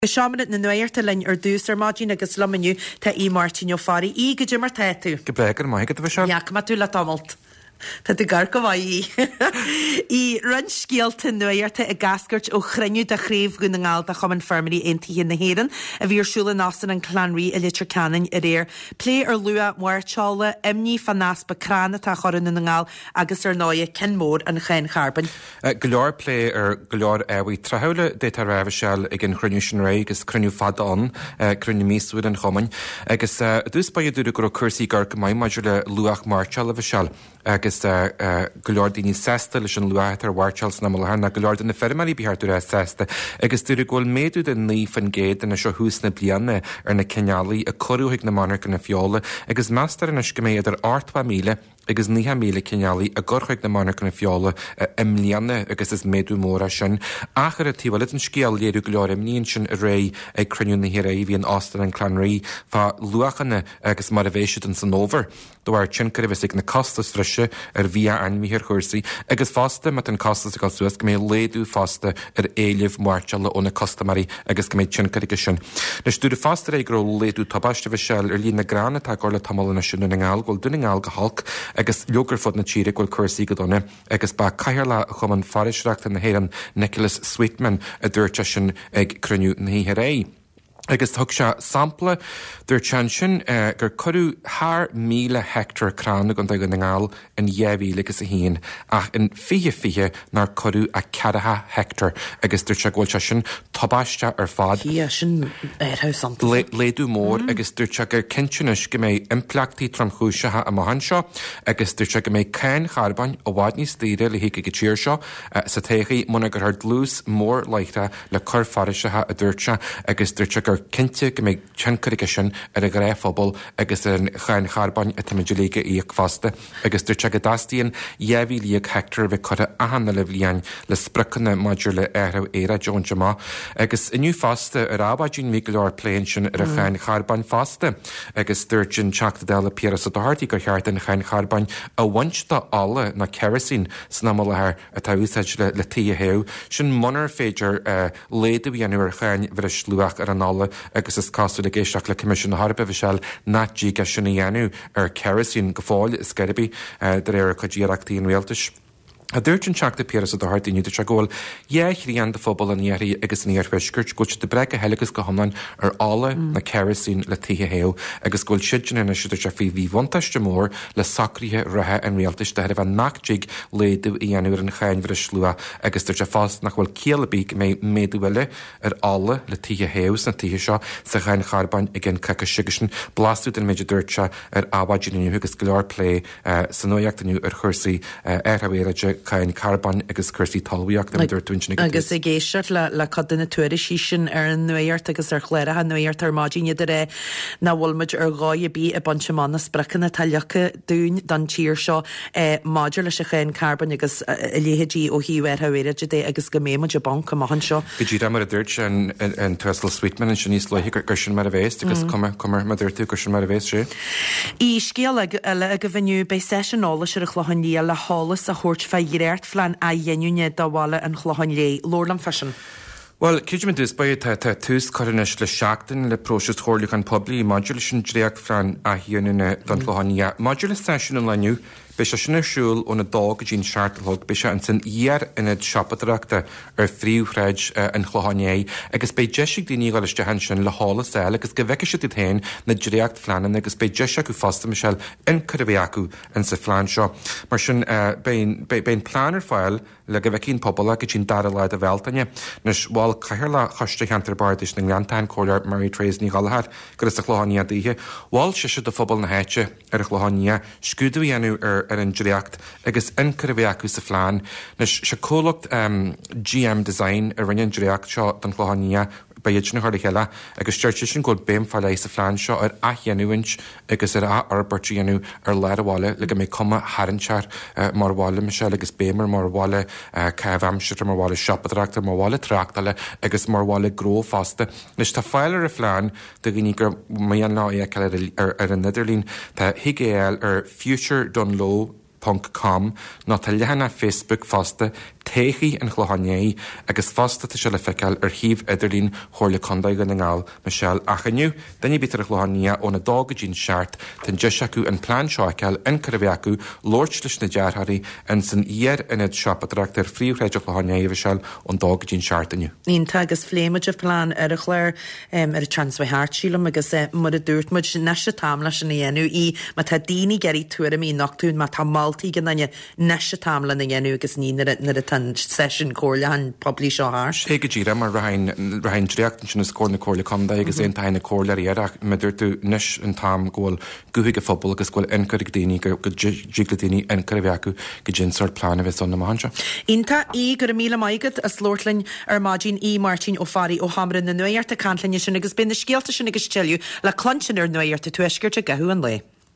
Seamanit na nuairta lein dúsar mágin agus lomaniu tá Martin Fari í go Jimmer tetu. Gebreker mai go bhse? Ja, má tú le tamalt. Tá tú gar go bhaí. Í run scialta nuairta a gasgurt ó chreiniú de chréibh gon ngáil de chum an fermaí intíí na héan a bhírsúla násan an clanrí a litir canan a réir. Plé lua muirteála imní fan naspa crana tá choran na ngáil agus náia cinmór an chein charban. Goleor plé goleor bhí trathúla dé tar raibh seall ag an chruniú sin ré agus chruniú fadán chruniú mísúd an chomain agus dús ba dúra gur cursaí gar go mai maidir le luach marteall a bh seall agus goleor daoine sesta leis an luachtar warteals na mthar na goleor na fermaí bíhartú sesta agus dúra ghfuil méadú den ní fan géad na seo hús na blianna ar na cenealaí a choúigh na monarch na fiola agus meastar in is go méad ar 8 míle agus 9 míle cenealaí a gorchuig na monarch na fiola imlíanna agus is méadú móra sin achar a tíhil an scéal léirú goleor imníonn sin a ré ag cruniú na hir hí an Austin an Clanraí fá luachanna agus mar a bhéisiid an san over dohar tincar bheits ag na costas frise ar bhí anmíhir chuirsaí agus fásta mat an costas ag suas go mé léadú fásta ar éileh muirteala óna costamarí agus go méid tincar ige sin. Nes dúra fásta ag ro léadú tabbaiste bheith seall ar líon na grána tá gála tamálna sin na ngáil ghil duna ngáil go halc agus leogur fod na tíre ghfuil cursaí go donna agus ba caiirla chum an farisreachta na héan Nicholas Sweetman a dúirte sin ag cruniú na hí ré. Agus thug se sampla dúir sin gur choú thar 1000 hectar cránna gan go na ngáil in 10,000 agus a híon ach in fihe nar choú a 40 hectar agus dúir se ghil se sin tabbaiste ar fad. Hí sin sampla. Léadú mór agus dúir se gur cinsenis go méid implachtaí tramchúisethe a mahan seo agus dúir se go méid cén charbain ó bhád ní stíre le hiic go tíir seo sa téchaí muna gur thar dlús mór leichte le chur farisethe a dúirte agus dúir se gur cinnte go méid tincaige sin ar a gréifphobal agus an chain charbain a tamidirlíige íag fásta agus dúirte go dastíon 10,000 hectar bheith chuide ahanana le bhliain le spriccanna maidir le airth éire John Jama agus inniu fásta ar ábhaidín mí go leor pléin sin ar a chain charbain fásta agus dúirtin teachta déla Pierre sa dhartaí gur cheart an chain charbain a bhainsta alla na kerosín san na lethir a táúsáid le tí heú sin munar féidir léadú dhéanú ar chain bhar a slúach ar an alla agus is casú le géisteach le Commission na Harpa bhí seall natdí ga sinna dhéanú ar kerosín go fáil is scaribí de réir chudíachtaí an réaltais. A dúirtin teachta Pierre sa dhartaí nniu se ggóil dhéithríon de fphobal an éirí agus níor feisgurt go de brega helagus go homlain ar ála na kerosín le títhe héú agus ghfuil siidin ina siidir se fao bhí bhaintaiste mór le sacríthe rathe an réaltais de bh nachtíigh léadú i dhéanú an chainmhar slua agus dúir se fás nach bhfuil céalabí mé méadúile ar ála le títhe héús na títhe seo sa chain charbain i gin cacha sigasin blasú den méidir dúirte ar ábhaidíniu agus go leor lé san nóíochtaniu ar chuirsaí airthavéide cain carban agus cursaí talbíach na dúirtúin agus i géisiart le cadna tuair sin ar an nuirt agus ar chléire a nuirt ar mádíine de ré na bhfuilmuid ar gáid bí a banse manna sprachan na tallecha dún dan tíir seo máidir leis a chéin carban agus léhédí ó híhar haéire dé agus go méimeid a bank a mahan seo. Bidí mar a dúirt an Tesla Sweetman an sin níos leiche gur sin mar a bhééis agus cumar mar dúirtú gur sin mar a bhééis sé. Í scéal a go bhiniu bei seisiála se a chlohanní le hálas a chóirt fe réirt flein a dhéúne dáháile an chlohain lé Lord an fashion. Well, Kijman is by tús chorinnes le seachtain le próses chorlaach an poblí module sin dréach fran a hiúnine don chlohaní. Module session an leniu be se sinna siúil óna dág a dín seaartalthg be se an san íar inad siapadraachta ar phríomhreid an chlohané agus be deisiigh daoine gáiste hen sin le hála eile agus go bheice si tain na dréacht fleanan agus be deise acu fasta me seall in curibhéacu an sa flein seo. Mar sin ben planar fáil le go bheith cín pobl go sin dar leid a bhheltaine nes bháil caiir le choiste cheantar bardis na Glantain choir Mary Trace ní galthar gur is a chlohaní a díthe bháil si de phobal na héite ar a chlohaní scuúdú dhéanú ar an dréacht agus incuribhéacu sa flein nes se cólacht GM Design ar rinne dréacht seo don chlohaní ba dhéidirna chuir chéile agus stúirte sin go béim fáil éis sa flein seo ar ahéanúint agus ar arbertíanú ar leirháile le go mé cuma haransear mar bháile me se agus bémar mar bháile cehhamseir mar bháile siapadraachta mar bháile traachtaile agus mar bháile gró fasta. Nes tá fáil ar a flein do gní gur mé an ná ar an Netherlín tá higéal ar futuredonlow.com ná tá lehanana Facebook fasta téchaí an chluhannéí agus fasta se le feiceil ar híomh idirlín chóirla condaig an ngáil Michelle Achaniu, daine bitar a chluhanní óna dága dín seart tan de seacu an plán seoiceil in Caribbeacu Lord leis na dearthaí an san iar inad seopadracht ar fríomhréidir chluhannéí Michelle an dága dín seart aniu. Ínta agus fléimeid plán ar a chléir ar a transfu háirtílam agus mud a dúirtmuid neise tamla sin dhéanú í má tá daoine geirí tuair í nachtún má tá maltaí gan daine neise tamla na dhéanú agus ní na a tan session cóirla an poblí seo háir. Éige díra mar rahain dreachtan sin na scóir na cóirla conda agus éon tainna cóirla iarach me dúirtú nes an tam ggóil guhuiige fphobal agus ghfuil incurig daoine go ddígla daoine in Caribbeacu go ginsort plána bheith son na mahanse. Ínta í gur míle maigad a slórtlainn ar mágin í Martin O'Farry ó Hamran na nuiart a canlainne sin agus bin na scialta sin agus teilú le clansin ar nuiart a tuisgurt a gahu an le.